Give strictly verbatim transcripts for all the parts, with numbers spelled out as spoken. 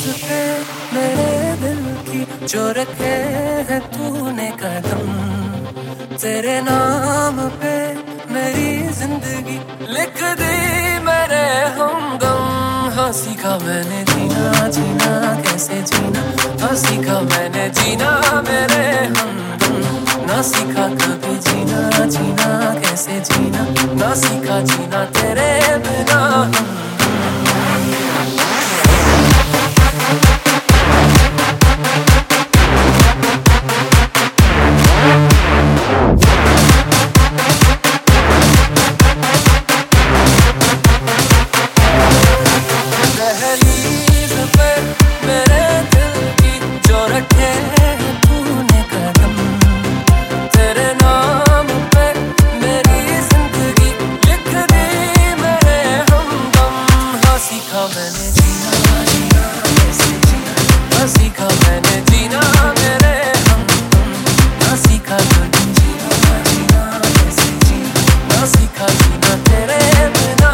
पे मेरे दिल की जो रखे है तूने कदम, तेरे नाम पे मेरी जिंदगी लिख दी मेरे हमदम। हाँ सीखा मैंने जीना जीना कैसे जीना, हाँ सीखा मैंने जीना मेरे हमदम। ना सीखा कभी जीना जीना कैसे जीना, ना सीखा जीना तेरे बिना हमदम। मैंने जीना जीना कैसे जीना, ना सीखा मैंने जीना मेरे हमदम। ना सीखा कभी जीना जीना कैसे जीना, ना सीखा जीना तेरे बिना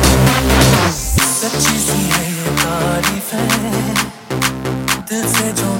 दिल से जो